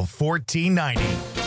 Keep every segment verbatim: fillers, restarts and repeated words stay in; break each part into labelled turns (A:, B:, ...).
A: Local fourteen ninety.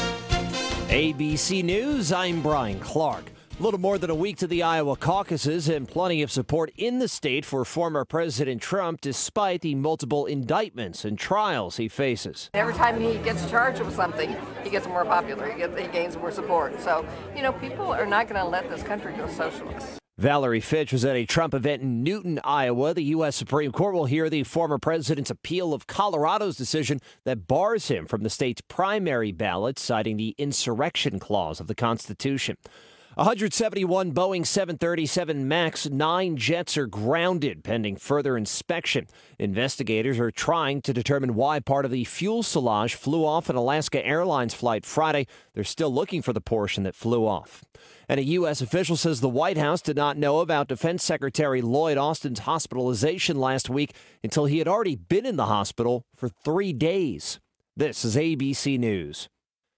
B: A B C News, I'm Brian Clark. A little more than a week to the Iowa caucuses and plenty of support in the state for former President Trump despite the multiple indictments and trials he faces.
C: Every time he gets charged with something, he gets more popular. He, gets, he gains more support. So, you know, people are not going to let this country go socialist.
B: Valerie Fitch was at a Trump event in Newton, Iowa. The U S Supreme Court will hear the former president's appeal of Colorado's decision that bars him from the state's primary ballot, citing the insurrection clause of the Constitution. one hundred seventy-one Boeing seven thirty-seven MAX nine jets are grounded pending further inspection. Investigators are trying to determine why part of the fuselage flew off an Alaska Airlines flight Friday. They're still looking for the portion that flew off. And a U S official says the White House did not know about Defense Secretary Lloyd Austin's hospitalization last week until he had already been in the hospital for three days. This is A B C News.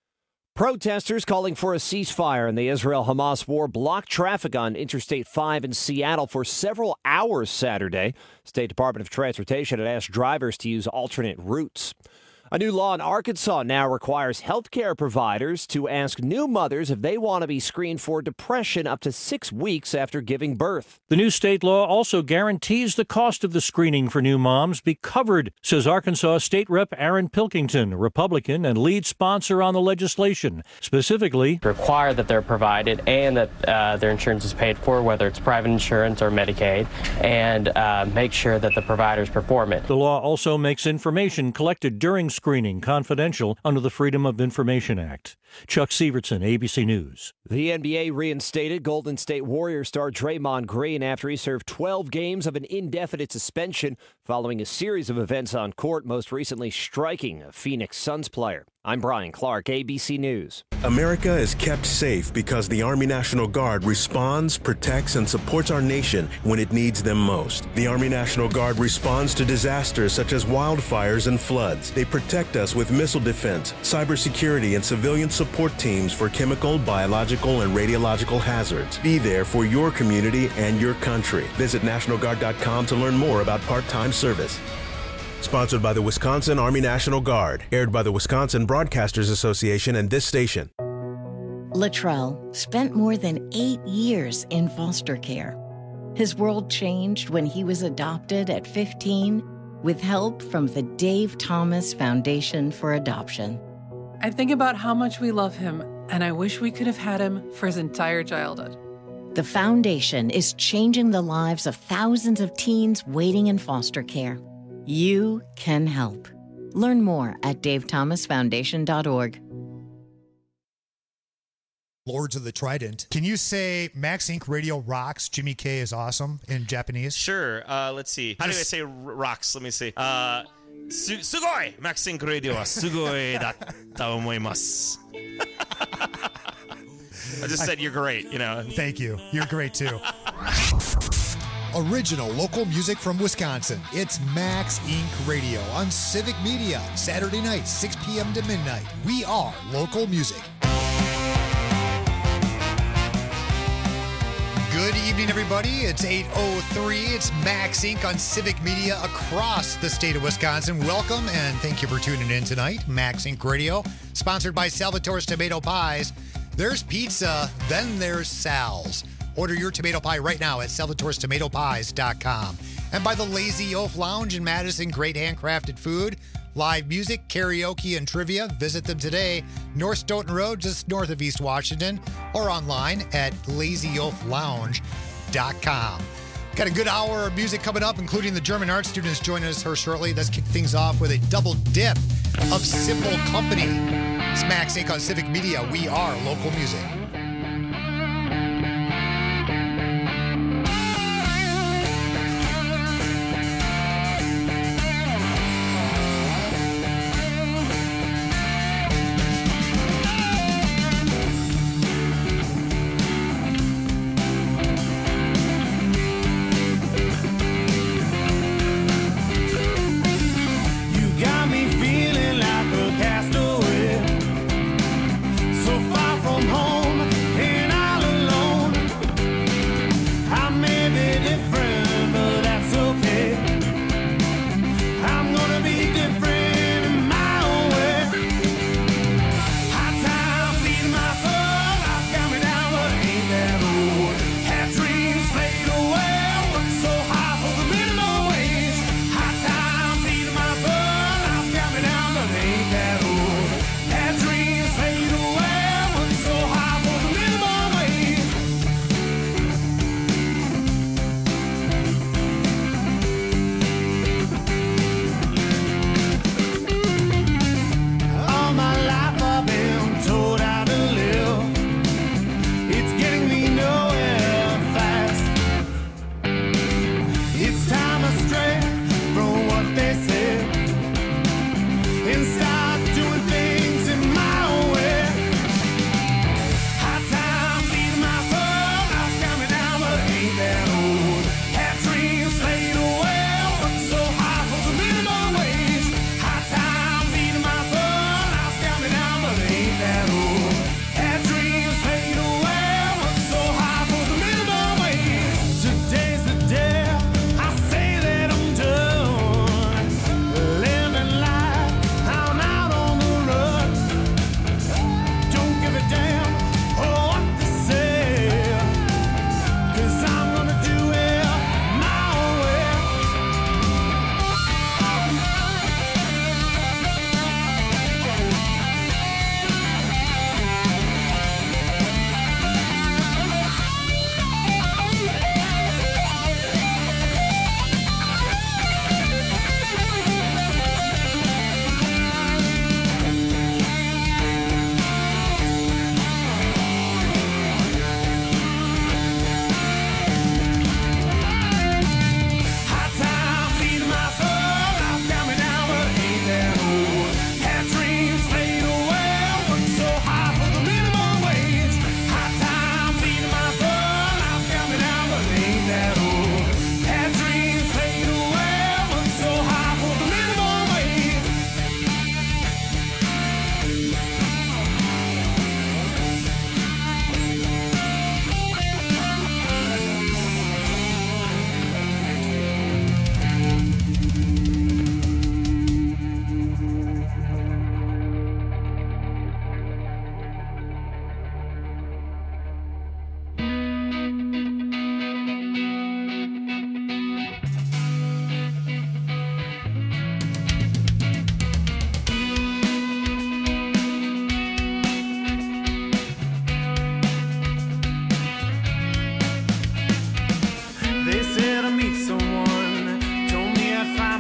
B: Protesters calling for a ceasefire in the Israel-Hamas war blocked traffic on Interstate five in Seattle for several hours Saturday. State Department of Transportation had asked drivers to use alternate routes. A new law in Arkansas now requires healthcare providers to ask new mothers if they want to be screened for depression up to six weeks after giving birth.
D: The new state law also guarantees the cost of the screening for new moms be covered, says Arkansas State Rep Aaron Pilkington, Republican and lead sponsor on the legislation. Specifically,
E: require that they're provided and that uh, their insurance is paid for, whether it's private insurance or Medicaid, and uh, make sure that the providers perform it.
D: The law also makes information collected during screening confidential under the Freedom of Information Act. Chuck Severson, A B C News.
B: The N B A reinstated Golden State Warriors star Draymond Green after he served twelve games of an indefinite suspension following a series of events on court, most recently striking a Phoenix Suns player. I'm Brian Clark, A B C News.
F: America is kept safe because the Army National Guard responds, protects, and supports our nation when it needs them most. The Army National Guard responds to disasters such as wildfires and floods. They protect us with missile defense, cybersecurity, and civilian support teams for chemical, biological, and radiological hazards. Be there for your community and your country. Visit National Guard dot com to learn more about part-time service. Sponsored by the Wisconsin Army National Guard. Aired by the Wisconsin Broadcasters Association and this station.
G: Latrell spent more than eight years in foster care. His world changed when he was adopted at fifteen with help from the Dave Thomas Foundation for Adoption.
H: I think about how much we love him, and I wish we could have had him for his entire childhood.
G: The foundation is changing the lives of thousands of teens waiting in foster care. You can help. Learn more at dave thomas foundation dot org.
A: Lords of the Trident. Can you say Max Incorporated Radio rocks, Jimmy K is awesome in Japanese?
I: Sure. Uh, let's see. How Just... do I say r- rocks? Let me see. Uh, su- sugoi! Max Incorporated Radio wa sugoi datta omoimasu. I just said you're great, you know.
A: Thank you. You're great, too. Original local music from Wisconsin. It's Max Incorporated Radio on Civic Media. Saturday night, six p.m. to midnight. We are local music. Good evening, everybody. It's eight oh three. It's Max Incorporated on Civic Media across the state of Wisconsin. Welcome, and thank you for tuning in tonight. Max Incorporated Radio, sponsored by Salvatore's Tomato Pies. There's pizza, then there's Sal's. Order your tomato pie right now at salvatores tomato pies dot com. And by the Lazy Oaf Lounge in Madison, great handcrafted food, live music, karaoke, and trivia. Visit them today, North Stoughton Road, just north of East Washington, or online at lazy oaf lounge dot com. Got a good hour of music coming up, including the German art students joining us here shortly. Let's kick things off with a double dip of Simple Company. It's Max Incorporated on Civic Media. We are local music.
J: Home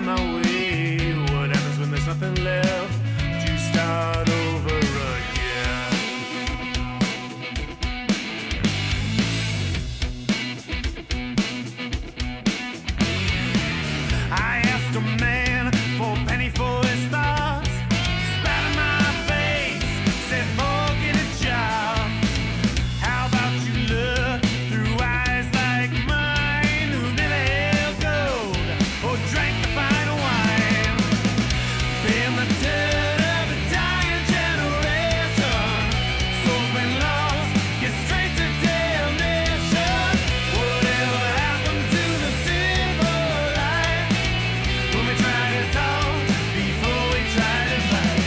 J: my way. What happens when there's nothing left to start over again? I asked a man for a penny for his thoughts. Spat in my face, said forget a job. How about you look through eyes like mine, who never held gold or drank the fine wine? Been the dirt of a dying generation. Soul's been lost, get straight to damnation. Whatever happened to the simple life? When we try to talk before we try to fight.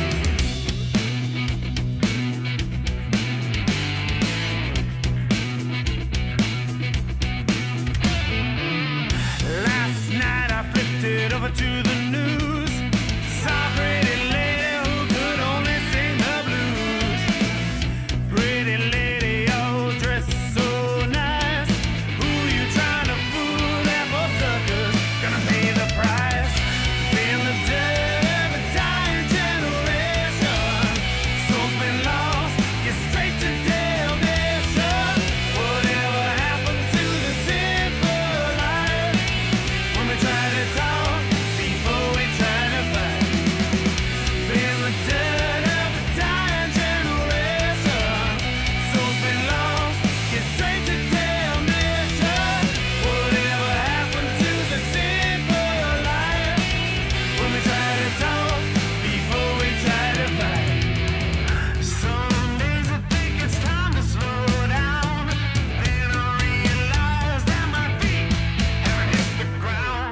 J: Last night I flipped it over to the news. Saw a pretty lady who could only sing the blues. Pretty lady, all dressed so nice. Who you trying to fool? That for suckers gonna pay the price. Been the dirt of a dying generation. Soul's been lost, get straight to damnation. Whatever happened to the simple life? When we try to talk before we try to fight. Been the dirt of a dying generation. Soul's been lost, get straight to damnation. Whatever happened to the simple life? When we try to talk before we try to fight. Some days I think it's time to slow down. Then I realize that my feet haven't hit the ground.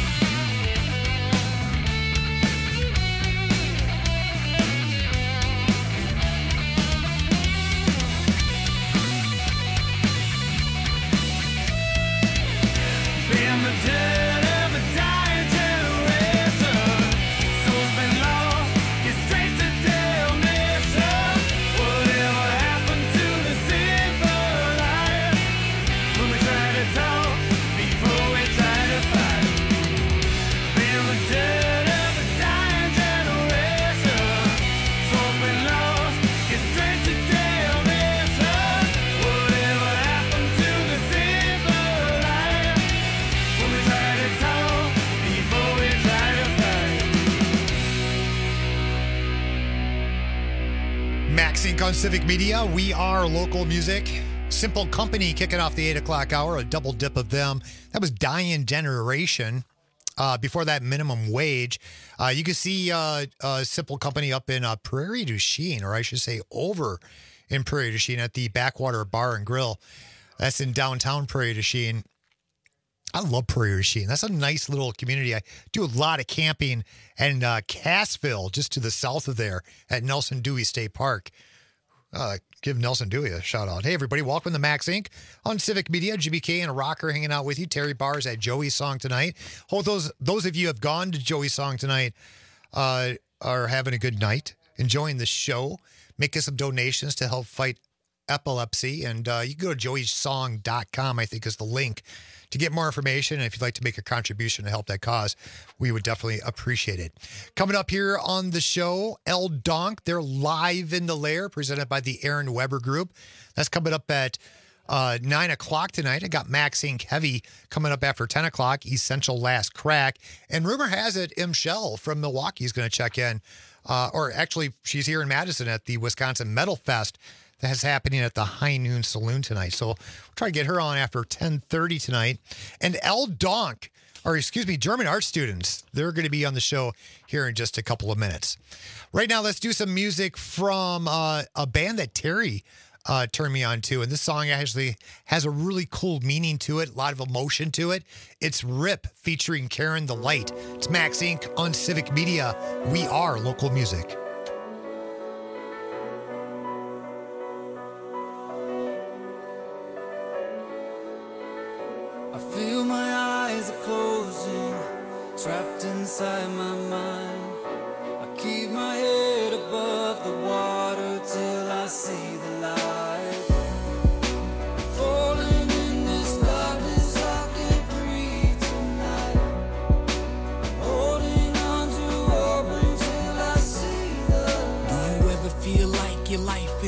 J: Been the dirt of a dying generation. Soul's been lost, get straight to damnation. Whatever happened to the simple life? When we try to talk before we try to fight. Been the dirt of a dying generation. Soul's been lost, get straight to damnation. Whatever happened to the simple life? When we try to talk before we try to fight.
A: Max Inc on Civic Media. We are local music. Simple Company kicking off the eight o'clock hour, a double dip of them. That was Dying Generation. Uh, before that, Minimum Wage. Uh, you can see uh, uh, Simple Company up in uh, Prairie du Chien, or I should say over in Prairie du Chien at the Backwater Bar and Grill. That's in downtown Prairie du Chien. I love Prairie du Chien. That's a nice little community. I do a lot of camping in uh, Cassville, just to the south of there at Nelson Dewey State Park. Uh, give Nelson Dewey a shout out. Hey, everybody, welcome to Max Inc on Civic Media. G B K and a Rocker hanging out with you. Terry Barr's at Joey's Song tonight. Hope those those of you who have gone to Joey's Song tonight uh, are having a good night, enjoying the show, making some donations to help fight epilepsy. And uh, you can go to joeys song dot com, I think is the link to get more information. And if you'd like to make a contribution to help that cause, we would definitely appreciate it. Coming up here on the show, El Donk, they're live in the lair, presented by the Aaron Weber Group. That's coming up at uh, nine o'clock tonight. I got Max Inc Heavy coming up after ten o'clock, Essential Last Crack. And rumor has it, M. Shell from Milwaukee is going to check in. Uh, or actually, she's here in Madison at the Wisconsin Metal Fest. That's happening at the High Noon Saloon tonight. So we'll try to get her on after ten thirty tonight. And El Donk, or excuse me, German art students, they're going to be on the show here in just a couple of minutes. Right now, let's do some music from uh, a band that Terry uh, turned me on to. And this song actually has a really cool meaning to it, a lot of emotion to it. It's Rip featuring Karen the Light. It's Max Inc on Civic Media. We are local music.
K: I feel my eyes are closing, trapped inside my mind. I keep my head above the water till I see the light. Falling in this darkness, I can't breathe tonight.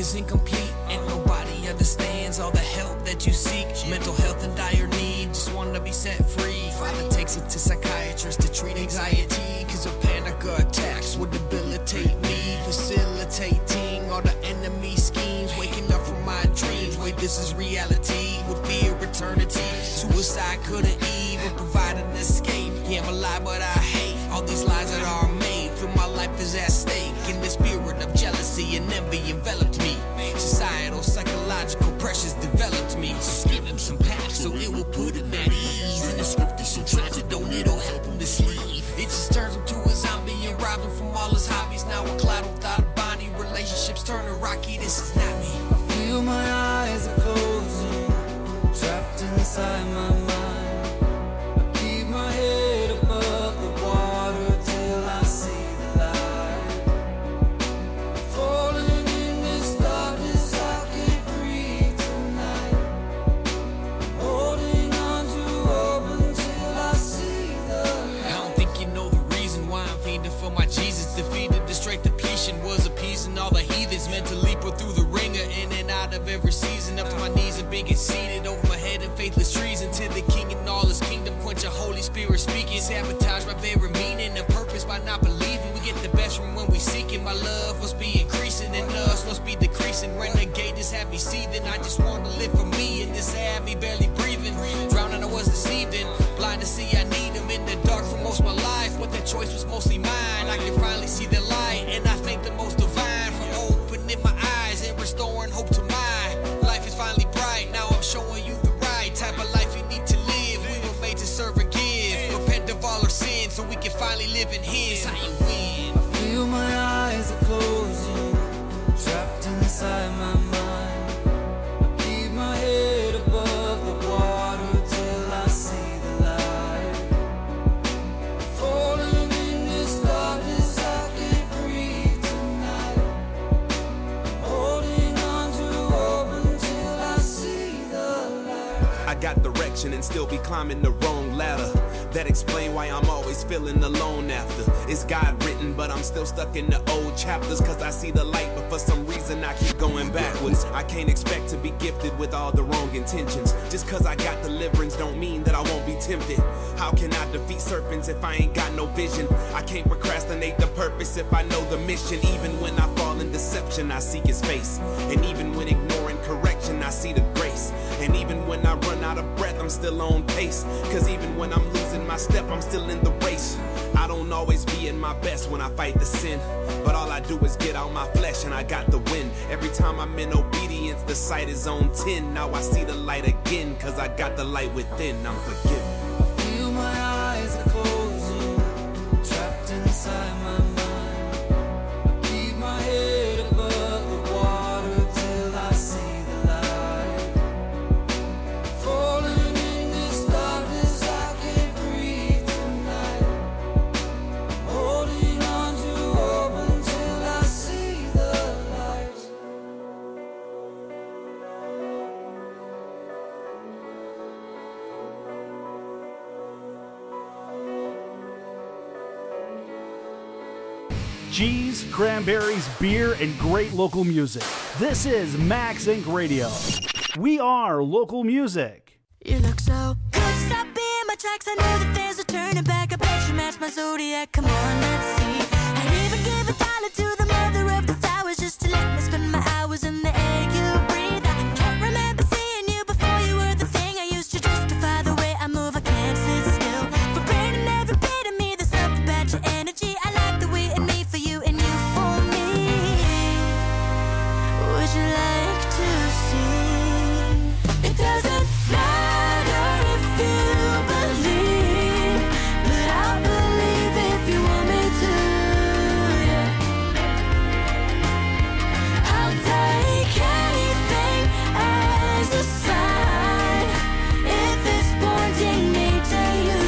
L: is incomplete, and nobody understands all the help that you seek. Mental health in dire need, just want to be set free. Father takes it to psychiatrists to treat anxiety, cause a panic attacks would debilitate me. Facilitating all the enemy schemes, waking up from my dreams. Wait, this is reality, with fear eternity. Suicide couldn't even provide an escape. Yeah, I'm alive, but I hate all these lies that are made. Feel my life is at stake, and the spirit of jealousy and envy enveloped me. Societal, psychological pressures developed me. Just give him some packs so it will put him at ease. And the script is so tragic, don't it'll help him to sleep. It just turns him to a zombie and robs him from all his hobbies. Now a cloud without a body, relationships turning rocky. This is not me.
K: I feel my eyes are closing, trapped inside my mind. I keep my head above the water till I see the light. Falling in this darkness, I can't breathe tonight. Holding on to hope until I see the light.
L: I don't think you know the reason why I'm fiending for my Jesus. Defeated the straight depletion, was appeasing all the heathens. Meant to leap her through the ringer, in and out of every season. Up to my knees and being seated over my head in faithless treason. To the king and all his kingdom, quench a Holy Spirit speaking. Sabotage my very meaning and purpose by not believing. We get the best from when we seek it. My love must be increasing and us must be decreasing. Renegade just had me seething. I just want to live for me, and this had me barely breathing. Drowning, I was deceived in. Blind to see I need him in the dark for most of my life. But that choice was mostly mine. I can finally see the light, and I thank the most divine for opening my eyes and restoring hope to mine. Life is finally bright. Now I'm showing you the right type of life you need to live. We were made to serve and give. Repent of all our sins so we can finally live in his. How you win.
K: I feel my eyes are closing, trapped inside my mind. I keep my head above the water till I see the light. Falling in this darkness, I can't breathe tonight. Holding on to hope until I see the light.
M: I got direction and still be climbing the wrong ladder. That explain why I'm always feeling alone after. It's God written, but I'm still stuck in the old chapters. Cause I see the light, but for some reason I keep going backwards. I can't expect to be gifted with all the wrong intentions. Just cause I got deliverance don't mean that I won't be tempted. How can I defeat serpents if I ain't got no vision? I can't procrastinate the purpose if I know the mission. Even when I fall in deception, I seek his face. And even when ignoring correction, I see the grace. And even when I run out of breath, I'm still on pace. Cause even when I'm losing my step, I'm still in the race. I don't always be in my best when I fight the sin, but all I do is get out my flesh and I got the win. Every time I'm in obedience, the sight is on ten. Now I see the light again, cause I got the light within. I'm forgiven.
K: I feel my eyes are closing, trapped inside my mind. I keep my head above the water till I see the light. Falling in this darkness, I can't breathe tonight. Holding on to hope until I see the light.
N: Cheese, cranberries, beer, and great local music. This is Max Inc Radio. We are local music.
O: You look so good, stop being my tracks. I know that there's a turning back. I bet you match my zodiac. Come on, let's see. I'd even give a dollar to the mother of the flowers just to let me spend my hours in the air you breathe. I can't remember seeing you before you were the thing I used to justify the way I move. I can't sit still. For burning every bit of me, there's something about your energy. I like the way in me for you and you for me. Would you like to see? It doesn't matter if you believe, but I'll believe if you want me to, yeah. I'll take anything as a sign if it's pointing me to you,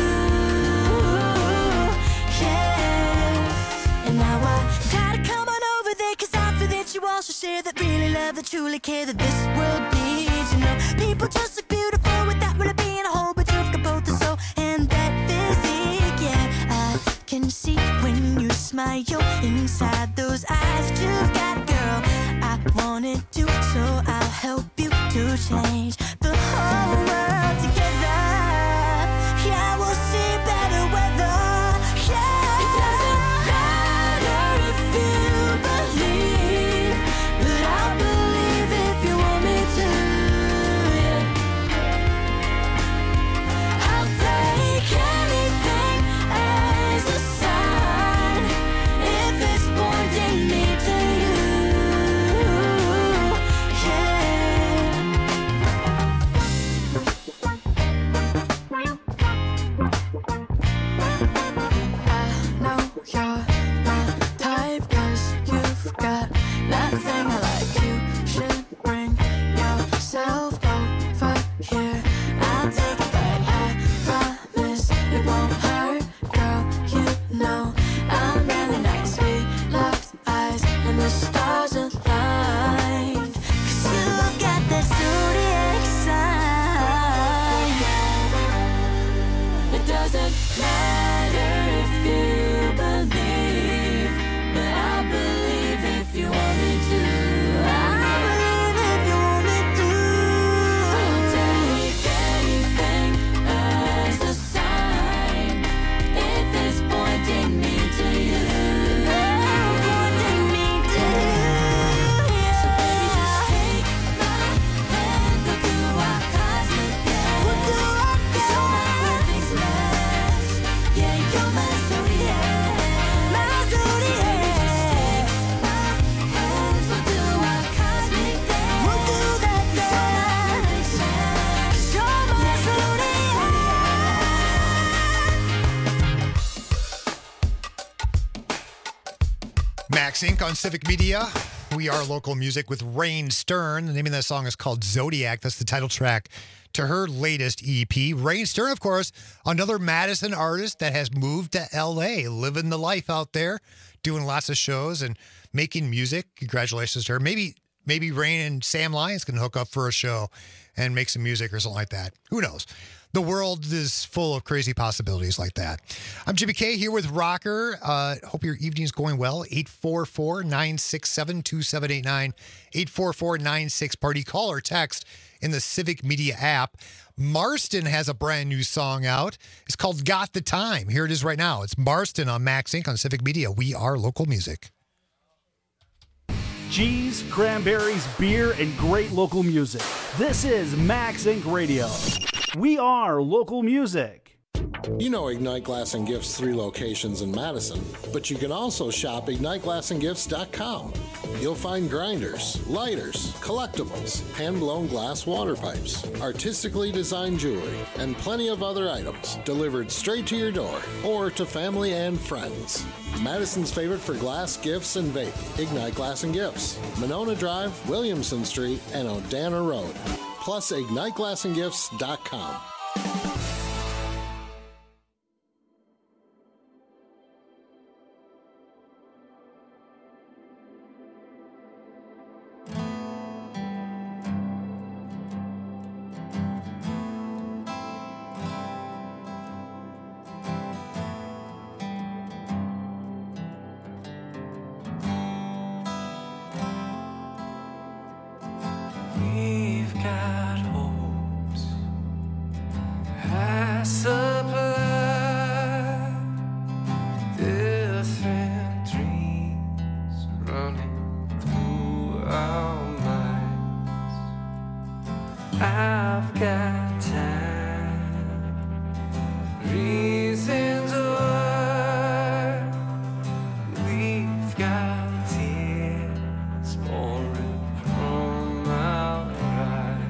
O: yeah. And now I gotta come on over there, cause I feel that you also share that really love, that truly care, that this world needs. You know, people just look beautiful without really being a whole, but you've got both the soul and that physique, yeah. I can see when you smile inside those eyes that you've got, girl. I I wanted to, so I'll help you to change the whole world together. Yeah, we'll see better weather. Yeah, it doesn't matter if you believe, but I'll believe if you want me to. Yeah, I'll take anything as a sign if it's pointing me to you. Stars aligned, 'cause you've got that zodiac sign. It doesn't matter if you believe, but I'll believe if you want me to. I'll believe if you want me to. I'll take anything as a sign if it's pointing me to you. Pointing me to you. So baby, just take my hand, we'll do our cosmic dance. We'll do our dance. You're my perfect match. Yeah, you're my zodiac. My zodiac. So baby, just take my hands, we'll do our cosmic dance. We'll do that dance. You're my perfect match. 'Cause you're my zodiac.
A: Max Inc on Civic Media. We are local music with Rain Stern. The name of that song is called Zodiac. That's the title track to her latest E P. Rain Stern, of course, another Madison artist that has moved to L A, living the life out there, doing lots of shows and making music. Congratulations to her. Maybe maybe Rain and Sam Lyons can hook up for a show and make some music or something like that. Who knows? The world is full of crazy possibilities like that. I'm Jimmy K here with Rocker. Uh, hope your evening's going well. eight four four, nine six seven, two seven eight nine. eight four four, nine six party. Call or text in the Civic Media app. Marston has a brand new song out. It's called Got the Time. Here it is right now. It's Marston on Max Inc on Civic Media. We are local music.
N: Cheese, cranberries, beer, and great local music. This is Max Inc Radio. We are local music.
P: You know Ignite Glass and Gifts' three locations in Madison, but you can also shop ignite glass and gifts dot com. You'll find grinders, lighters, collectibles, hand-blown glass water pipes, artistically designed jewelry, and plenty of other items delivered straight to your door or to family and friends. Madison's favorite for glass, gifts, and vape, Ignite Glass and Gifts, Monona Drive, Williamson Street, and Odana Road. Plus ignite glass and gifts dot com.
K: We've got hopes, I supply different dreams running through our minds. I've got time, reasons why. We've got tears pouring from our eyes.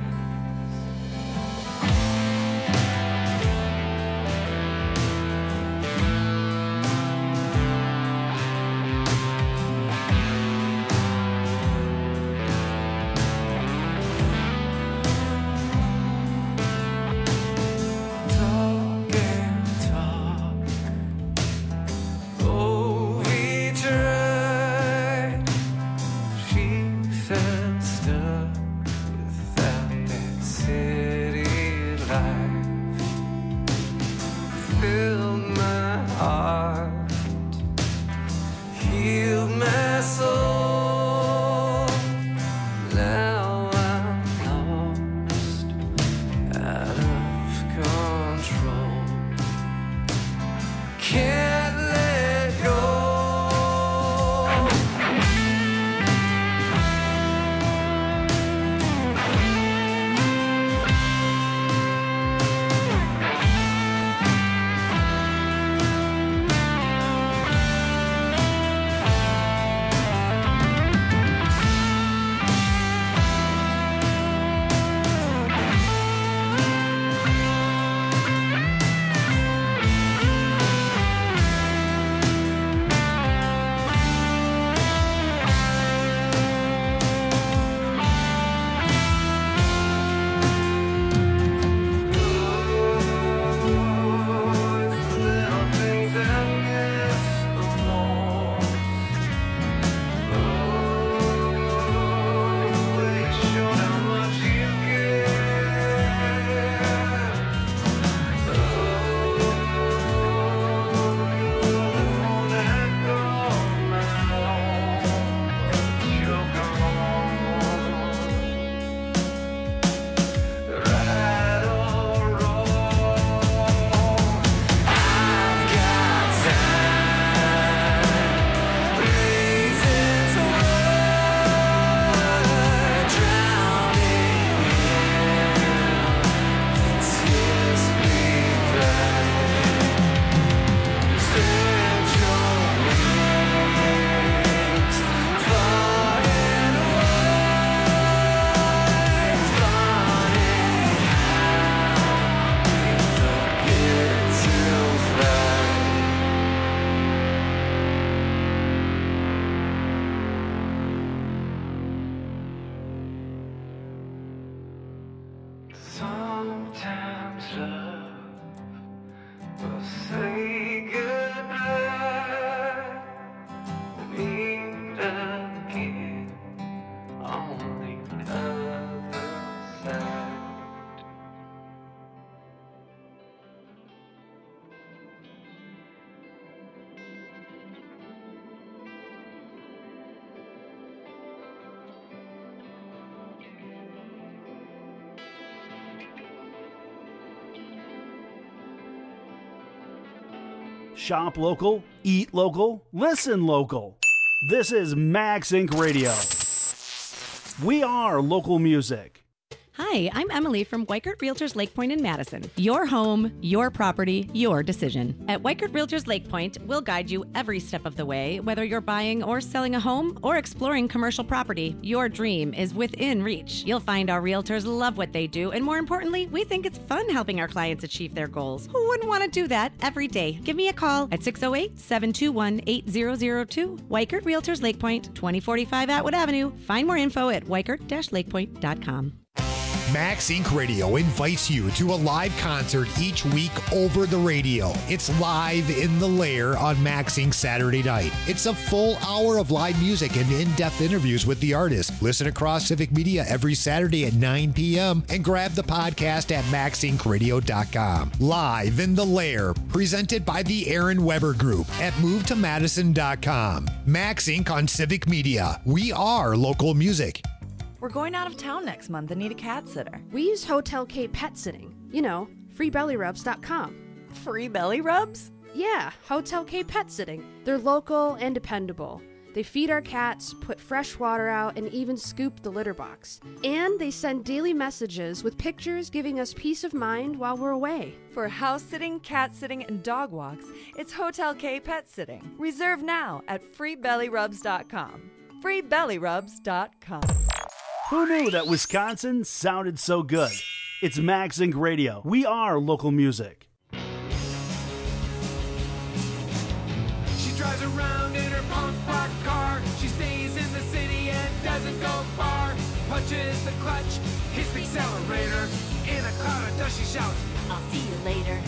N: Shop local, eat local, listen local. This is Max Incorporated. Radio. We are local music.
Q: Hi, I'm Emily from Weichert Realtors Lake Point in Madison. Your home, your property, your decision. At Weichert Realtors Lake Point, we'll guide you every step of the way, whether you're buying or selling a home or exploring commercial property. Your dream is within reach. You'll find our realtors love what they do, and more importantly, we think it's fun helping our clients achieve their goals. Who wouldn't want to do that every day? Give me a call at six oh eight, seven two one, eight zero zero two. Weichert Realtors Lake Point, twenty forty-five Atwood Avenue. Find more info at weichert dash lakepoint dot com.
A: Max Incorporated. Radio invites you to a live concert each week over the radio. It's Live in the Lair on Max Incorporated. Saturday night. It's a full hour of live music and in-depth interviews with the artist. Listen across Civic Media every Saturday at nine p.m. and grab the podcast at max inc radio dot com. Live in the Lair, presented by the Aaron Weber Group at move to madison dot com. Max Incorporated on Civic Media. We are local music.
R: We're going out of town next month and need a cat sitter.
S: We use Hotel K Pet Sitting. You know, free belly rubs dot com.
R: Free belly rubs?
S: Yeah, Hotel K Pet Sitting. They're local and dependable. They feed our cats, put fresh water out, and even scoop the litter box. And they send daily messages with pictures giving us peace of mind while we're away.
R: For house sitting, cat sitting, and dog walks, it's Hotel K Pet Sitting. Reserve now at free belly rubs dot com. free belly rubs dot com.
N: Who knew that Wisconsin sounded so good? It's Max Incorporated. Radio. We are local music.
J: She drives around in her punk rock car. She stays in the city and doesn't go far. Punches the clutch, hits the accelerator. In a cloud of dust she shouts,
O: I'll see you later.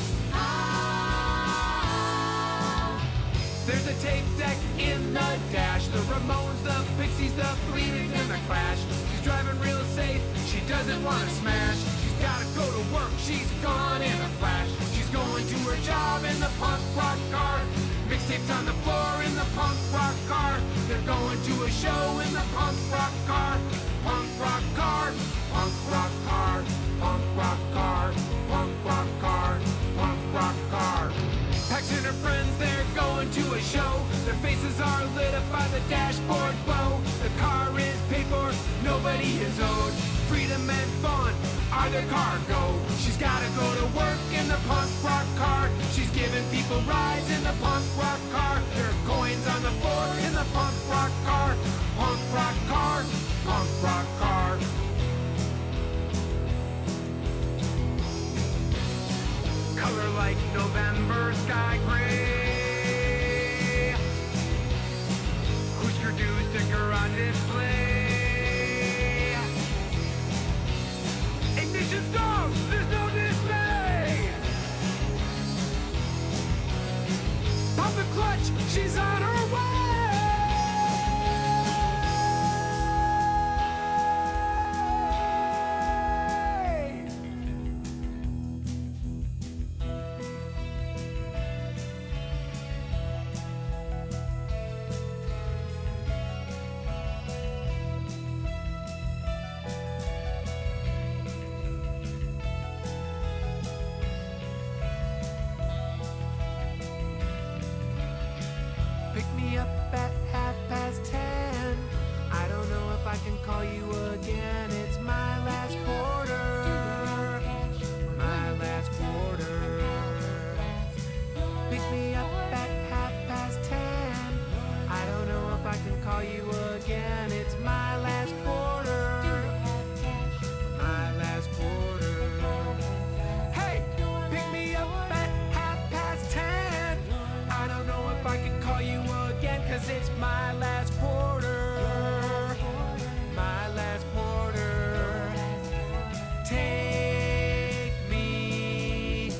J: there's a tape deck in the dash. The Ramones, the Pixies, the Bleeding, and the Clash. She's driving real safe, she doesn't want to smash. She's gotta go to work, she's gone in a flash. She's going to her job in the punk rock car. Mixtapes on the floor in the punk rock car. They're going to a show in the punk rock car. Punk rock car, punk rock car, punk rock car, punk rock car, punk rock car. Pax and her friends, they're going to a show. Their faces are lit up by the dashboard glow. The car is paid for, nobody is owed. Freedom and fun are their cargo. She's gotta go to work in the punk rock car. She's giving people rides in the punk rock car. There are coins on the floor in the punk rock car. Punk rock car, punk rock car. Color like November sky gray. Husker Du sticker on display. Ignition stop, there's no display. Pop the clutch, she's on her way. Pick me up at half past ten. I don't know if I can call you again. It's my last quarter. My last quarter. Pick me up at half past ten. I don't know if I can call you again. It's my last quarter. My last quarter. Hey, pick me up at half past ten. I don't know if I can call you again, cause it's my last quarter. My last quarter. Take me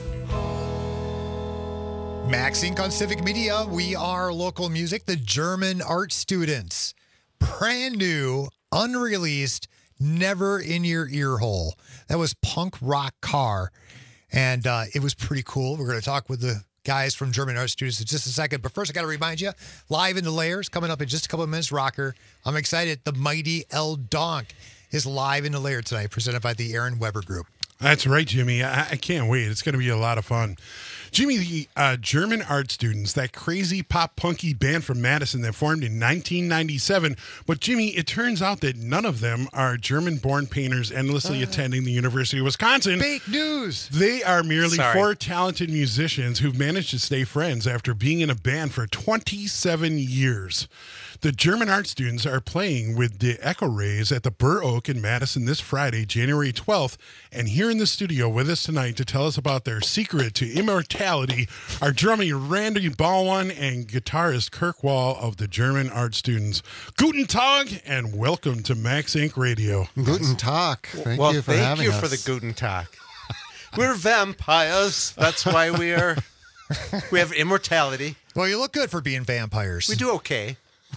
J: home.
A: Max Incorporated on Civic Media. We are local music. The German art students. Brand new, unreleased, never in your ear hole. That was Punk Rock Car. And uh, it was pretty cool. We're going to talk with the guys from German Art Studios in just a second. But first, I got to remind you, Live in the Layers coming up in just a couple of minutes. Rocker. I'm excited. The Mighty El Donk is live in the layer tonight, presented by the Aaron Weber Group.
T: That's right, Jimmy. I, I can't wait. It's going to be a lot of fun. Jimmy, the uh, German art students, that crazy pop punky band from Madison that formed in nineteen ninety-seven. But Jimmy, it turns out that none of them are German-born painters endlessly uh, attending the University of Wisconsin.
A: Fake news.
T: They are merely
A: Sorry.
T: four talented musicians who've managed to stay friends after being in a band for twenty-seven years. The German art students are playing with the Echo Rays at the Burr Oak in Madison this Friday, January twelfth. And here in the studio with us tonight to tell us about their secret to immortality are drumming Randy Ballwan and guitarist Kirk Wall of the German art students. Guten Tag and welcome to Max Inc Radio.
U: Guten Tag. Thank
V: well,
U: you for
V: thank
U: having
V: you
U: us.
V: for the Guten Tag. We're vampires. That's why we are. We have immortality.
A: Well, you look good for being vampires.
V: We do okay.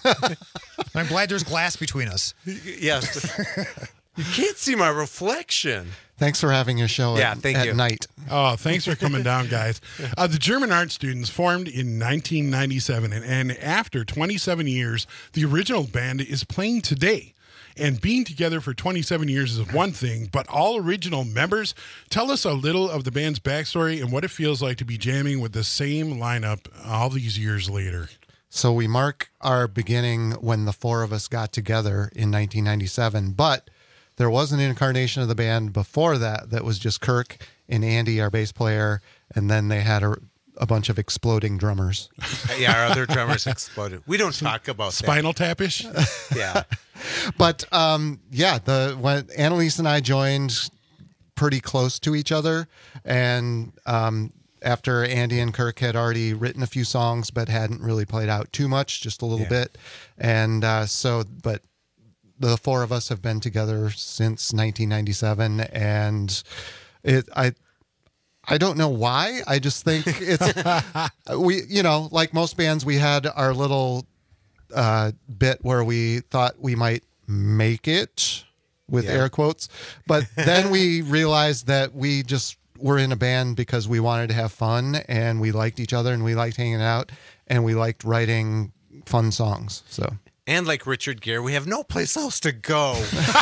A: I'm glad there's glass between us.
V: Yes. You can't see my reflection.
U: Thanks for having your show
V: Yeah,
U: at,
V: thank
U: at
V: you.
U: night.
T: Oh, thanks for coming down, guys. Uh, the German art students formed in nineteen ninety-seven, and, and after twenty-seven years, the original band is playing today. And being together for twenty-seven years is one thing, but all original members, tell us a little of the band's backstory and what it feels like to be jamming with the same lineup all these years later.
U: So we mark our beginning when the four of us got together in nineteen ninety-seven, but there was an incarnation of the band before that that was just Kirk and Andy, our bass player, and then they had a, a bunch of exploding drummers.
V: Yeah, our other drummers exploded. We don't talk about
T: Spinal Tap-ish?
V: that. Yeah.
U: But um, yeah, the when Annalise and I joined pretty close to each other, and um, after Andy and Kirk had already written a few songs but hadn't really played out too much, just a little
V: Yeah.
U: bit, and uh, so but the four of us have been together since nineteen ninety-seven, and it I. I don't know why. I just think it's we, you know, like most bands, we had our little uh, bit where we thought we might make it with
V: Yeah.
U: air quotes, but then we realized that we just were in a band because we wanted to have fun and we liked each other and we liked hanging out and we liked writing fun songs. So.
V: And like Richard Gere, we have no place else to go.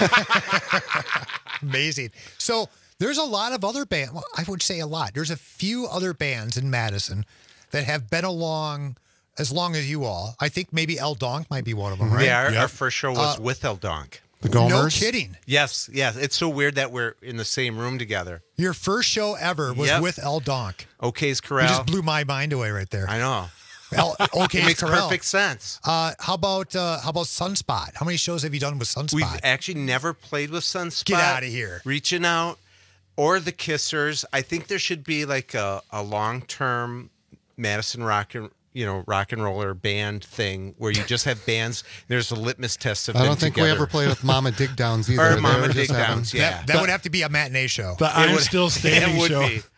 A: Amazing. So there's a lot of other bands. Well, I would say a lot. There's a few other bands in Madison that have been along as long as you all. I think maybe El Donk might be one of them, right?
V: Yeah, our,
A: Yep.
V: our first show was
A: Uh,
V: with El Donk.
U: The Gomers?
A: No kidding.
V: Yes, yes. It's so weird that we're in the same room together.
A: Your first show ever was
V: Yep.
A: with El Donk.
V: OK's
A: You
V: Corral.
A: just blew my mind away right there.
V: I know.
A: El, okay,
V: It makes
A: Corral.
V: perfect sense.
A: Uh, how about uh, how about Sunspot? How many shows have you done with Sunspot?
V: We've actually never played with Sunspot.
A: Get outta here.
V: Reaching Out or the Kissers. I think there should be like a, a long-term Madison rock and you know rock and roller band thing where you just have bands. There's a litmus test of
U: I
V: them
U: don't think
V: together.
U: we ever played with Mama Dig Downs either.
V: Or
U: They
V: Mama
U: were
V: Dig
U: just having-
V: Downs, yeah.
A: That, that would have to be a matinee show.
T: The I'm
V: would-
T: Still Standing
V: it would
T: show.
V: be.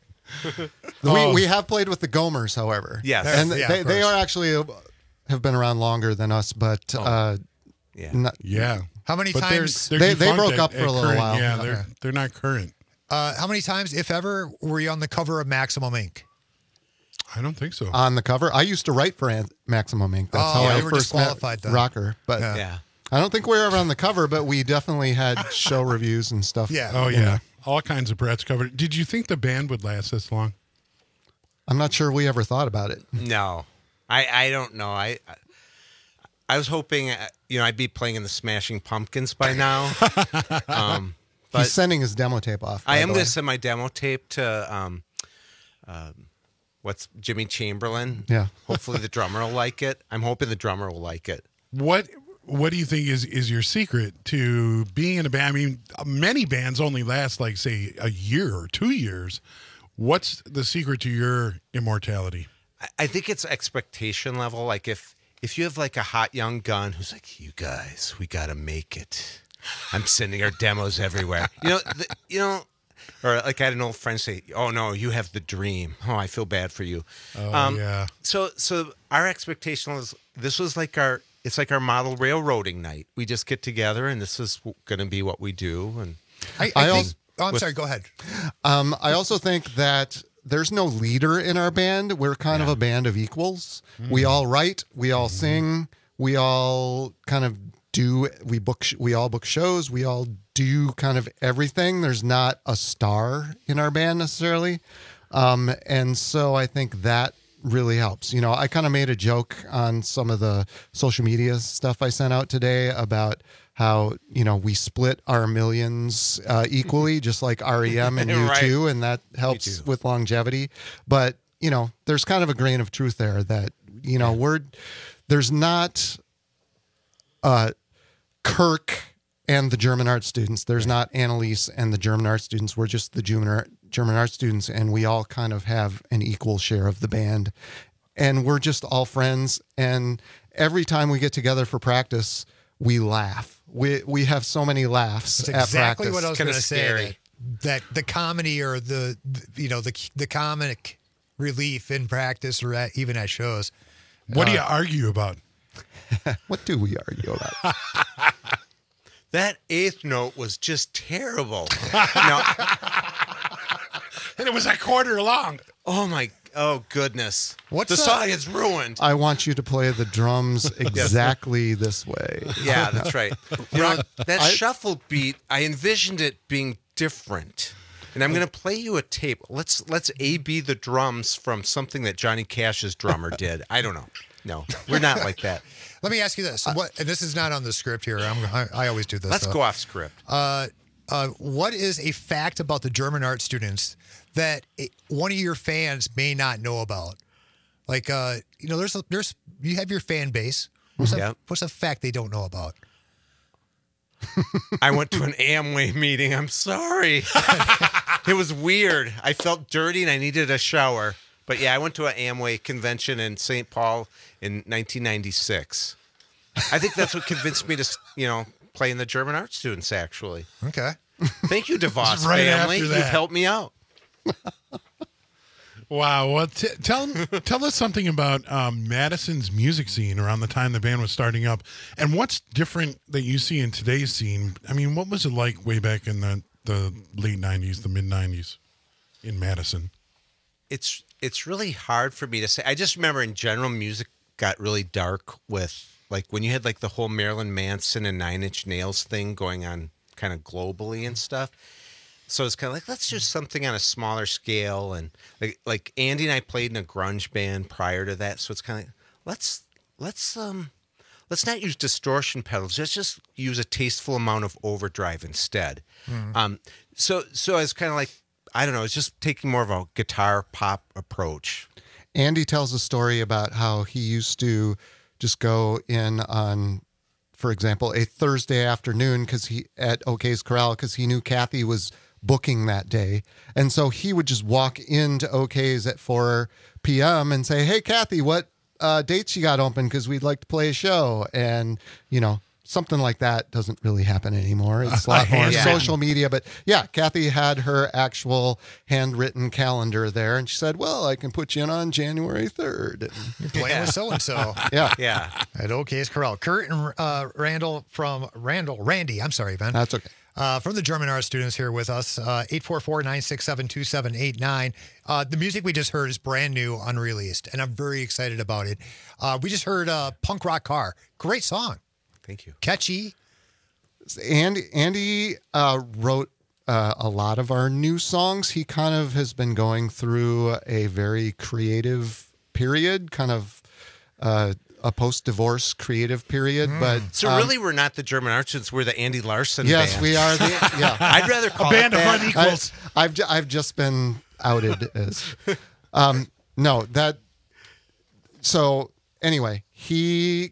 U: We we have played with the Gomers, however.
V: Yes.
U: and
A: Yeah,
U: they
A: of
U: they
A: course.
U: are actually uh, have been around longer than us, but uh,
V: Yeah.
U: not-
T: Yeah.
A: How many
T: But they're-
A: times?
T: they're
U: They- they
T: defunct
U: broke
T: at-
U: up for
T: at
U: a little
T: current.
U: while.
T: Yeah, they're,
A: Okay.
T: they're not current.
A: Uh, how many times, if ever, were you on the cover of Maximum Incorporated?
T: I don't think so.
U: on the cover. I used to write for An- Maximum Incorporated. That's
A: Oh,
U: how
A: yeah,
U: I
A: you were
U: first met
A: disqualified then.
U: Rocker. But
A: Yeah.
V: Yeah.
U: I don't think we were ever on the cover, but we definitely had show reviews and stuff.
A: Yeah.
T: Oh,
U: you
T: yeah.
U: know.
T: All kinds of Brett's covered. Did you think the band would last this long?
U: I'm not sure we ever thought about it.
V: No, I, I don't know. I I- I was hoping uh, you know I'd be playing in the Smashing Pumpkins by now. um, but
U: He's sending his demo tape off.
V: I
U: by
V: am
U: the
V: going
U: way.
V: to send my demo tape to um, um, what's Jimmy Chamberlain.
U: Yeah.
V: Hopefully the drummer will like it. I'm hoping the drummer will like it.
T: What What do you think is, is your secret to being in a band? I mean, many bands only last, like, say, a year or two years. What's the secret to your immortality?
V: I, I think it's expectation level. Like if if you have like a hot young gun who's like, you guys, we got to make it. I'm sending our demos everywhere. You know, the, you know, or like I had an old friend say, "Oh no, you have the dream." Oh, I feel bad for you.
T: Oh, yeah.
V: So, so our expectation was this was like our it's like our model railroading night. We just get together, and this is going to be what we do. And
A: I, I,
U: I
A: think.
U: also-
A: Oh, I'm
V: with-
A: sorry. Go ahead.
U: Um, I also think that there's no leader in our band. We're kind of a band of equals. We all write, we all sing, we all kind of do. We book. sh- We all book shows. We all do kind of everything. There's not a star in our band necessarily. Um, and so I think that really helps. You know, I kind of made a joke on some of the social media stuff I sent out today about how, you know, we split our millions uh, equally, just like R E M and U two,
V: Right.
U: and that helps with longevity. But, you know, there's kind of a grain of truth there that, you know, we're, there's not uh, Kirk and the German art students. There's not Annalise and the German art students. We're just the German art, German art students, and we all kind of have an equal share of the band. And we're just all friends. And every time we get together for practice, we laugh. We we have so many laughs
A: That's
U: at
A: exactly
U: practice.
A: what I was going to say. That, that the comedy or the, the you know the the comic relief in practice or at, even at shows.
T: What do you
A: Uh,
T: argue about?
U: What do we argue about?
V: That eighth note was just terrible. no,
T: and it was a quarter long.
V: Oh my! Oh goodness!
U: What's
V: the
U: that?
V: song is ruined.
U: I want you to play the drums exactly this way.
V: Yeah, that's right. You know, that
U: I-
V: shuffle beat, I envisioned it being different. And I'm going to play you a tape. Let's let's A B the drums from something that Johnny Cash's drummer did. I don't know. No, we're not like that.
A: Let me ask you this. What, and this is not on the script here. I'm, I, I always do this.
V: Let's
A: though.
V: go off script.
A: Uh, uh, what is a fact about the German art students that it, one of your fans may not know about? Like, uh, you know, there's a, there's you have your fan base. What's,
V: Yeah.
A: a, what's a fact they don't know about?
V: I went to an Amway meeting. I'm sorry. It was weird. I felt dirty and I needed a shower. But yeah, I went to an Amway convention in Saint Paul in nineteen ninety-six. I think that's what convinced me to, you know, play in the German art students, actually.
A: Okay.
V: Thank you, DeVos
T: Right
V: family.
T: after
V: You've
T: that.
V: helped me out.
T: Wow. Well, t- tell tell us something about um, Madison's music scene around the time the band was starting up, and what's different that you see in today's scene. I mean, what was it like way back in the, the late nineties, the mid nineties in Madison?
V: It's it's really hard for me to say. I just remember in general, music got really dark with like when you had like the whole Marilyn Manson and Nine Inch Nails thing going on kind of globally and stuff. So it's kind of like, let's do something on a smaller scale. And like, like Andy and I played in a grunge band prior to that. So it's kind of like, let's, let's, um, let's not use distortion pedals. Let's just use a tasteful amount of overdrive instead.
A: Mhm.
V: Um, so, so I was kind of like, I don't know, it's just taking more of a guitar pop approach.
U: Andy tells a story about how he used to just go in on, for example, a Thursday afternoon because he at OK's Corral because he knew Kathy was booking that day, and so he would just walk into OK's at four p.m. and say, "Hey, Kathy, what uh, dates you got open? Because we'd like to play a show." And you know, something like that doesn't really happen anymore. It's a lot more
V: Yeah.
U: social media, but yeah, Kathy had her actual handwritten calendar there, and she said, "Well, I can put you in on January third."
A: You're playing with so and so.
U: Yeah.
V: Yeah.
A: At OK's Corral. Kurt and uh, Randall from Randall, Randy, I'm sorry, Ben.
U: That's okay.
A: Uh, from the German art students here with us, uh, eight four four, nine six seven, two seven eight nine. Uh, the music we just heard is brand new, unreleased, and I'm very excited about it. Uh, we just heard uh, Punk Rock Car. Great song.
V: Thank you.
A: Catchy.
U: Andy, Andy uh, wrote uh, a lot of our new songs. He kind of has been going through a very creative period, kind of uh, a post-divorce creative period. But
V: So
U: um,
V: really, we're not the German art students. We're the Andy Larson
U: yes,
V: band.
U: we are. The, yeah,
V: I'd rather call
T: band
V: it
T: of
V: that.
T: unequals.
U: I, I've ju- I've just been outed as um, no that. So anyway, he.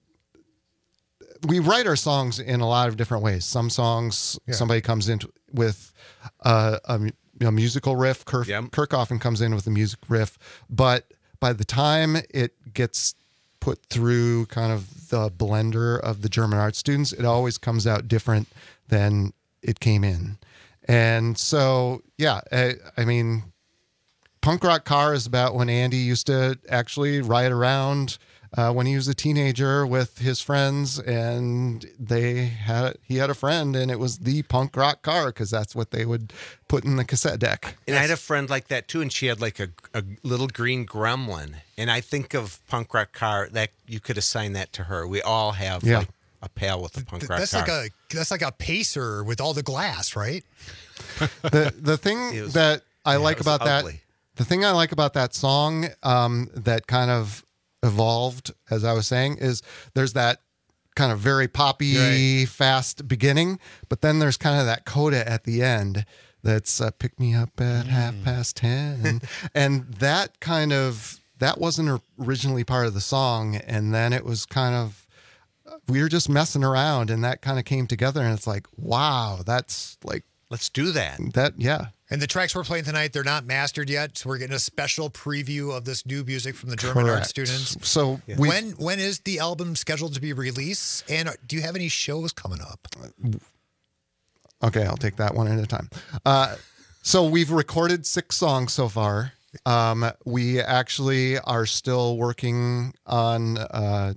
U: We write our songs in a lot of different ways. Some songs,
A: Yeah.
U: somebody comes in with uh, a, mu- a musical riff. Kirk,
V: Yep.
U: Kirk often comes in with a music riff, but by the time it gets put through kind of the blender of the German art students, it always comes out different than it came in. And so, yeah, I, I mean, Punk Rock Car is about when Andy used to actually ride around uh, when he was a teenager with his friends, and they had he had a friend, and it was the Punk Rock Car because that's what they would put in the cassette deck.
V: And I had a friend like that too, and she had like a, a little green gremlin. And I think of Punk Rock Car, that you could assign that to her. We all have
U: Yeah.
V: like a pal with a punk
A: Th-
V: rock
A: that's
V: car.
A: like a that's like a pacer with all the glass, right?
U: The the thing
V: It was-
U: that I
V: yeah,
U: like
V: it was
U: about that
V: ugly.
U: the thing I like about that song um, that kind of evolved, as I was saying, is there's that kind of very poppy, right. fast beginning, but then there's kind of that coda at the end that's uh, pick me up at mm. half past ten. And that kind of, that wasn't originally part of the song. And then it was kind of, we were just messing around and that kind of came together. And it's like, wow, that's like,
V: let's do that.
U: That, yeah.
A: And the tracks we're playing tonight, they're not mastered yet. So we're getting a special preview of this new music from the German
U: Correct.
A: art students.
U: So
A: yeah.
U: we,
A: when when is the album scheduled to be released? And do you have any shows coming up?
U: Okay, I'll take that one at a time. Uh, so we've recorded six songs so far. Um, we actually are still working on uh,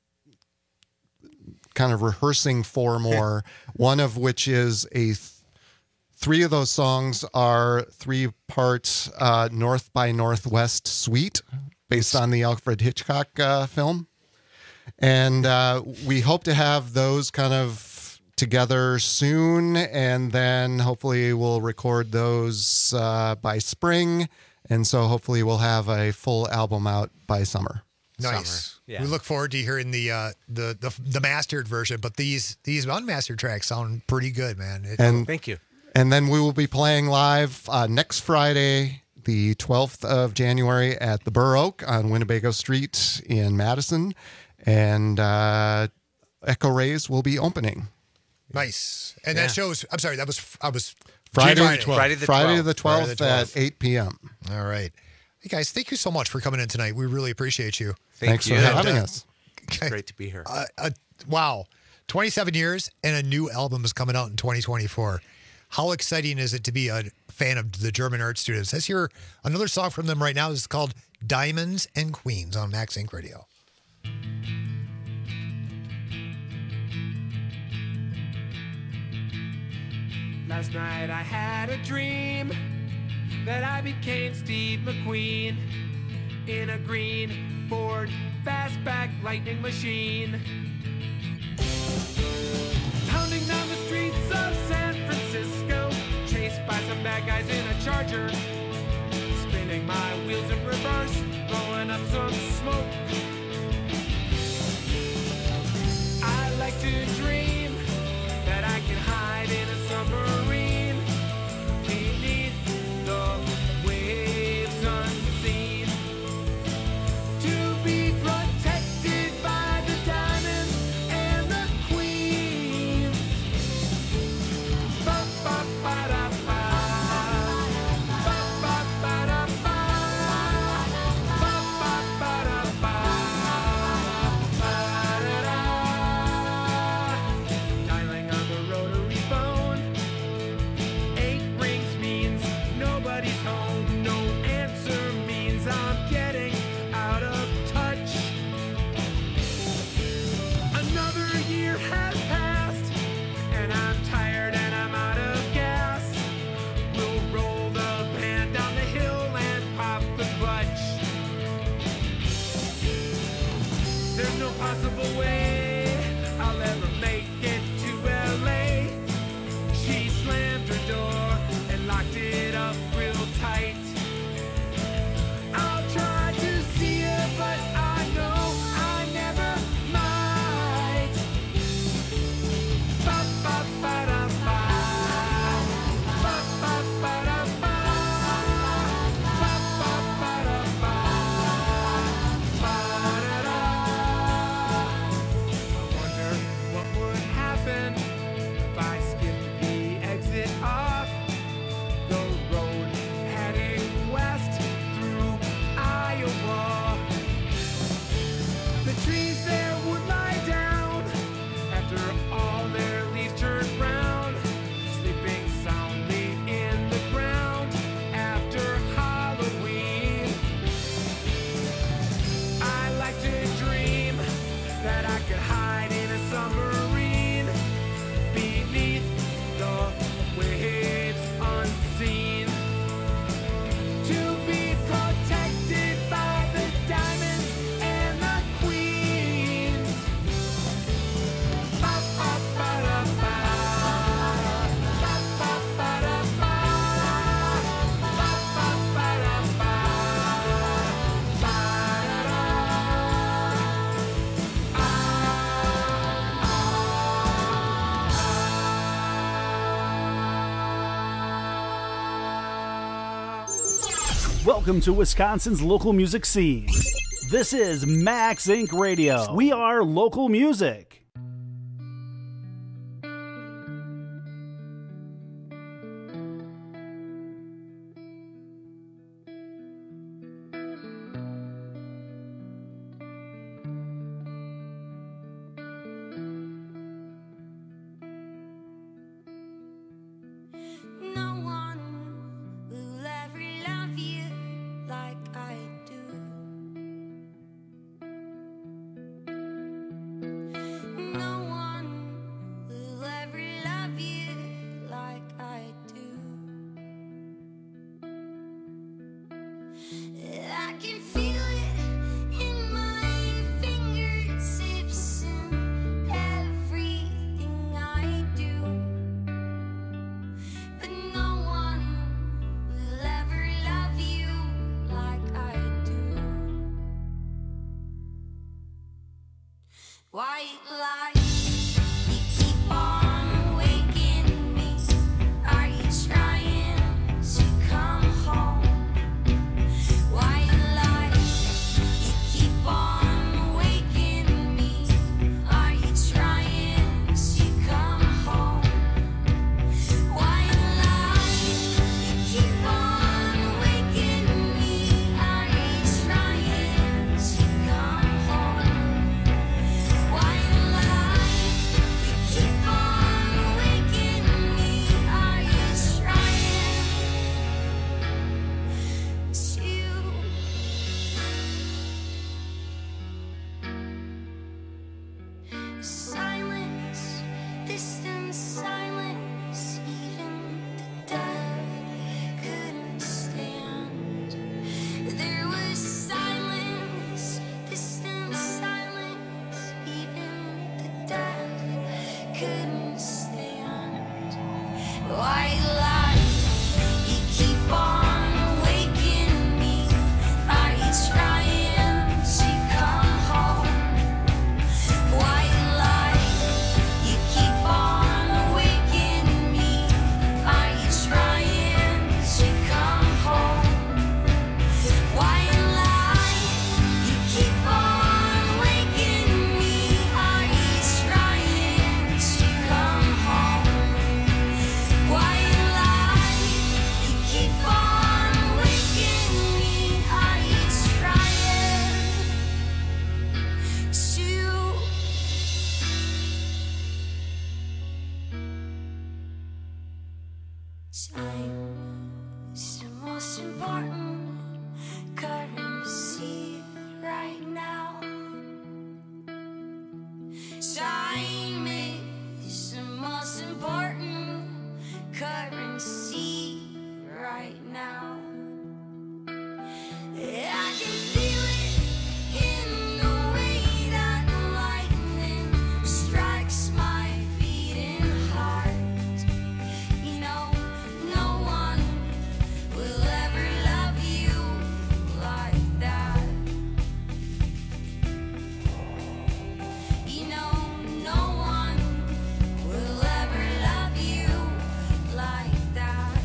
U: kind of rehearsing four more, one of which is a th- Three of those songs are three-part uh, North by Northwest suite based on the Alfred Hitchcock uh, film. And uh, we hope to have those kind of together soon, and then hopefully we'll record those uh, by spring. And so hopefully we'll have a full album out by summer.
A: Nice.
V: Summer. Yeah.
A: We look forward to hearing the uh, the, the the mastered version, but these these unmastered tracks sound pretty good, man. It,
U: and
V: thank you.
U: And then we will be playing live uh, next Friday, the twelfth of January at the Burr Oak on Winnebago Street in Madison. And uh, Echo Rays will be opening.
A: Nice. And
U: Yeah.
A: that shows, I'm sorry, that was, I was
U: Friday,
A: Friday,
U: Friday the twelfth, Friday the twelfth at eight p.m.
A: All right. Hey, guys, thank you so much for coming in tonight. We really appreciate you.
V: Thank
U: Thanks
V: you.
U: for having
A: And, uh,
U: us.
V: It's great to be here.
A: Uh, uh, wow. twenty-seven years and a new album is coming out in twenty twenty-four. How exciting is it to be a fan of the German art students? Let's hear another song from them right now. This is called Diamonds and Queens on Max Inc Radio.
J: Last night I had a dream that I became Steve McQueen in a green Ford fastback lightning machine, pounding down the streets of San Francisco, chased by some bad guys in a Charger, spinning my wheels in reverse, blowing up some smoke. I like to dream that I can hide in a submarine beneath the waves unseen, to be protected by the diamonds and the queens. Ba ba ba da ba, ba ba ba da ba, ba ba ba da ba, ba da da. Dialing on the rotary phone. Eight rings means nobody's home. No answer means I'm getting out of touch. Another year has passed, and I'm tired and I'm out of gas. We'll roll the band down the hill and pop the clutch. There's no possible way I'll ever make it to L A. She slammed her door and locked it up real tight. I'll try to see her, but I know I never might. Ba ba ba da ba, ba ba ba da ba, ba ba ba da ba, ba da da.
N: Welcome to Wisconsin's local music scene. This is Max Incorporated. Radio. We are local music.
O: White lights, you keep on waking me. Are you trying to come home? White lights, you keep on waking me. Are you trying to come home? White lights, you keep on waking me. Are you trying to come home? Silence, distant silence, even the dead couldn't stand. There was silence, distant silence, even the dead couldn't stand. White light, you keep on waking me. Are you trying to come home? White time is the most important currency right now. Time is the most important currency right now. I can feel it in the way that lightning strikes my beating heart. You know, no one will ever love you like that. You know, no one will ever love you like that.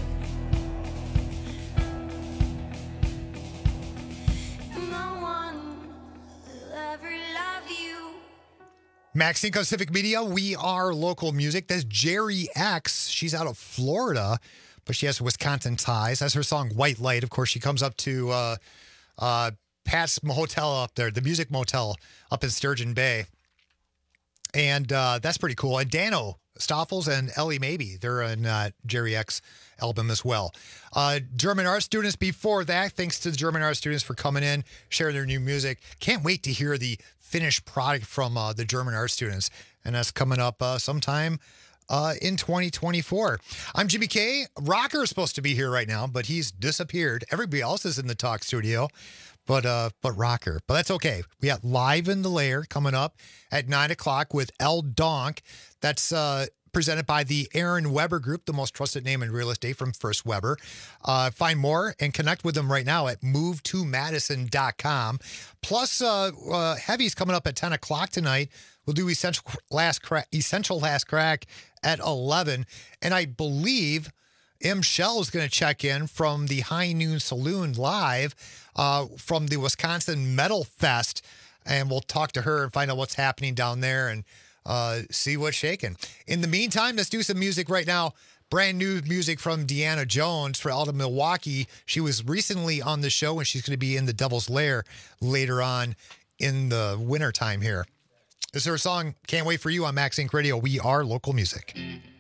O: No one will ever love you.
A: Max Inco Civic Media, we are local music. That's Jerry X. She's out of Florida, but she has Wisconsin ties. That's her song White Light. Of course, she comes up to uh, uh, Pat's Motel up there, the Music Motel up in Sturgeon Bay. And uh, that's pretty cool. And Dano Stoffels and Ellie Maybe, they're in uh, Jerry X album as well. Uh, German art students before that, thanks to the German art students for coming in, sharing their new music. Can't wait to hear the finished product from uh, the German art students. And that's coming up uh, sometime uh, in twenty twenty-four. I'm Jimmy K. Rocker is supposed to be here right now, but he's disappeared. Everybody else is in the talk studio. But uh, but Rocker. But that's okay. We got Live in the Lair coming up at nine o'clock with El Donk. That's uh, presented by the Aaron Weber Group, the most trusted name in real estate from First Weber. Uh, find more and connect with them right now at move to madison dot com. Plus, uh, uh, Heavy's coming up at ten o'clock tonight. We'll do Essential Last Crack, Essential Last Crack at eleven. And I believe M. Shell is going to check in from the High Noon Saloon live uh, from the Wisconsin Metal Fest. And we'll talk to her and find out what's happening down there and uh, see what's shaking. In the meantime, let's do some music right now. Brand new music from Deanna Jones for out of Milwaukee. She was recently on the show, and she's going to be in the Devil's Lair later on in the wintertime here. This is her song, Can't Wait For You on Max Inc Radio. We are local music.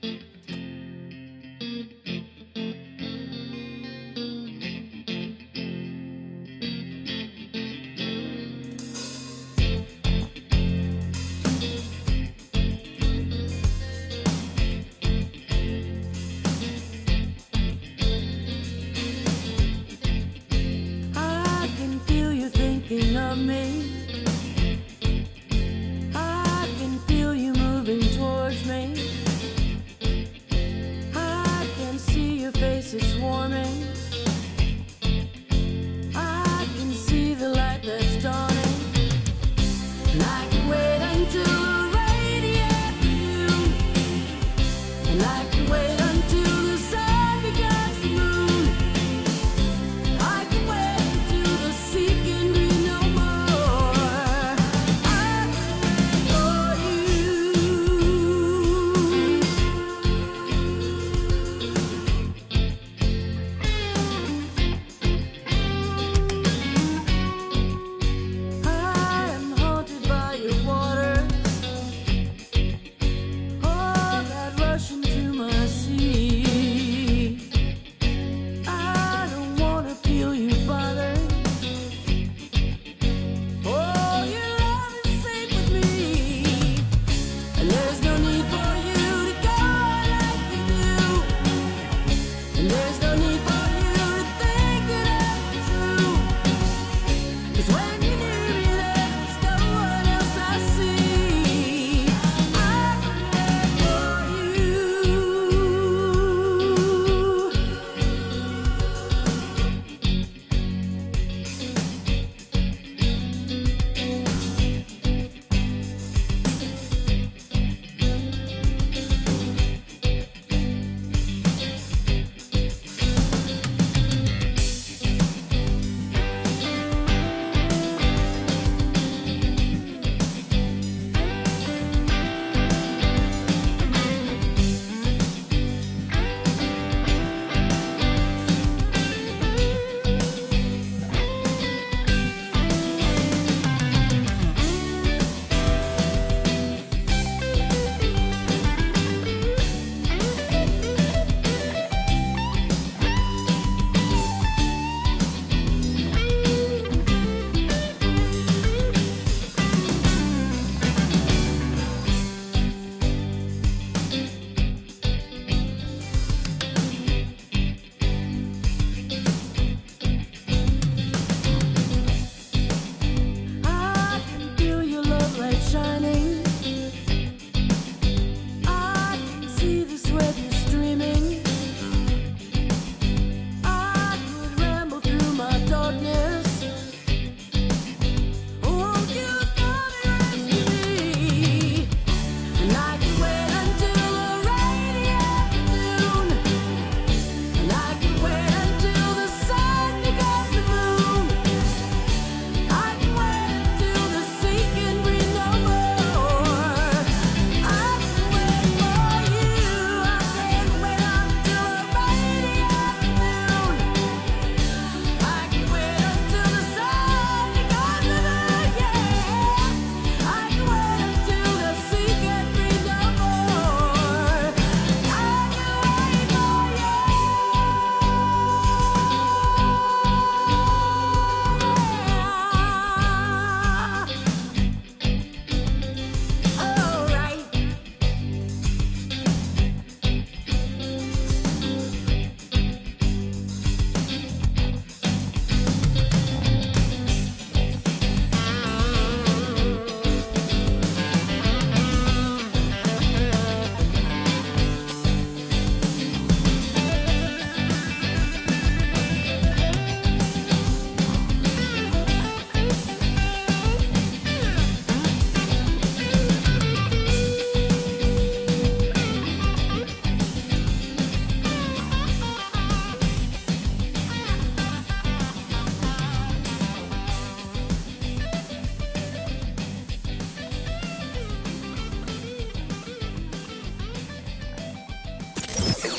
K: I can feel you thinking of me. I can feel you moving towards me.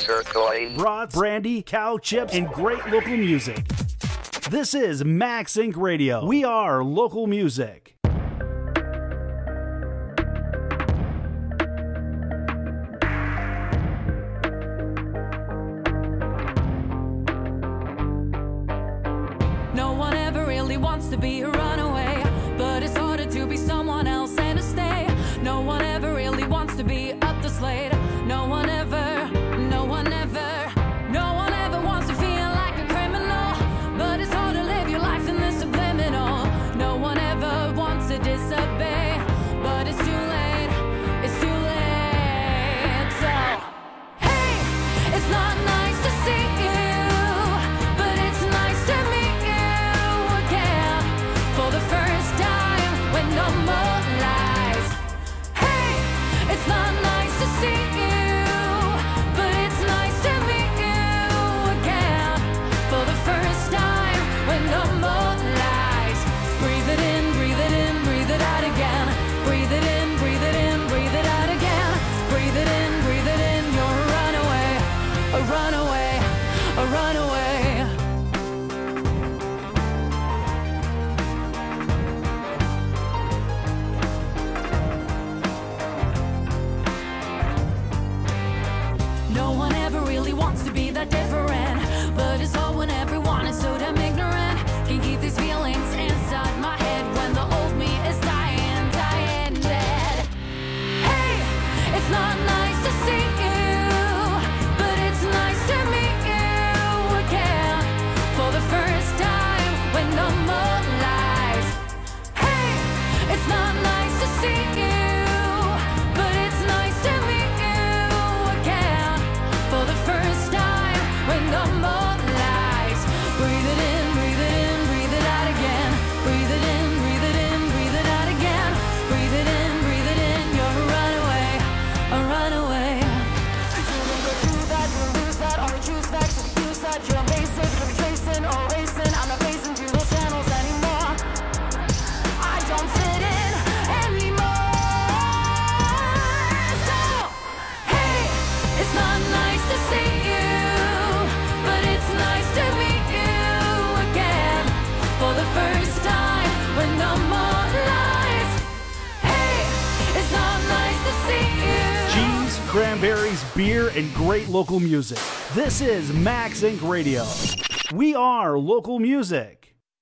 N: Sirloin, brats, brandy, cow chips, and great local music. This is Max Inc Radio. We are local music.
C: No one ever really wants to be a runaway, but it's harder to be someone else and to stay. No one ever really wants to be up the slate. No one ever, no one ever, no one ever wants to feel like a criminal, but it's hard to live your life in this subliminal. No one ever wants to disobey, but it's too late, it's too late. So, hey, it's not nice to see you, but it's nice to meet you again for the first time when no more lies. Hey, it's not nice to see you, but it's nice to meet you again for the first time when no more lies. Breathe it in, breathe it in, breathe it out again. Breathe it in, breathe it in, breathe it out again. Breathe it in, breathe it in. You're a runaway, a runaway, a runaway. No one ever really wants to be that different, but it's all when everyone is so damn ignorant. Can keep these feelings inside my head when the old me is dying, dying dead. Hey, it's not nice to see you, but it's nice to meet you again for the first time when no more lies. Hey, it's not nice to see you, but it's nice to meet you again for the first time when no more lies. Breathe it in, breathe it in, breathe it out again. Breathe it in, breathe it in, breathe it out again. Breathe it in, breathe it in. You're a runaway, a runaway. You can go through that, you lose that, or choose facts and use that. You're basic, you're tracing or racing. I'm not facing through those channels anymore. I don't fit in anymore. So, hey, it's not nice to see you, but it's nice to meet you again for the first time when no more lies. Hey, it's not nice to see you.
N: Cheese, cranberries, beer, and great local music. This is Max Inc Radio. We are local music.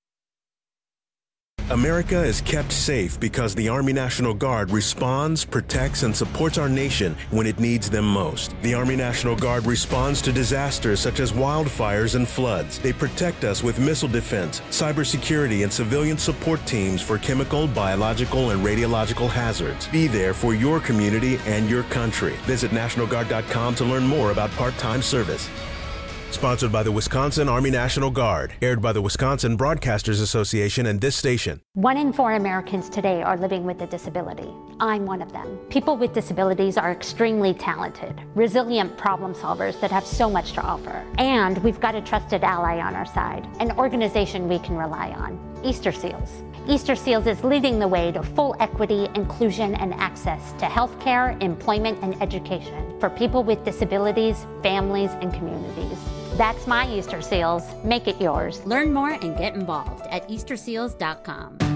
F: America is kept safe because the Army National Guard responds, protects, and supports our nation when it needs them most. The Army National Guard responds to disasters such as wildfires and floods. They protect us with missile defense, cybersecurity, and civilian support teams for chemical, biological, and radiological hazards. Be there for your community and your country. Visit National Guard dot com to learn more about part-time service. Sponsored by the Wisconsin Army National Guard. Aired by the Wisconsin Broadcasters Association and this station.
E: One in four Americans today are living with a disability. I'm one of them. People with disabilities are extremely talented, resilient problem solvers that have so much to offer. And we've got a trusted ally on our side, an organization we can rely on, Easter Seals. Easter Seals is leading the way to full equity, inclusion, and access to healthcare, employment, and education for people with disabilities, families, and communities. That's my Easter Seals. Make it yours.
W: Learn more and get involved at Easter Seals dot com.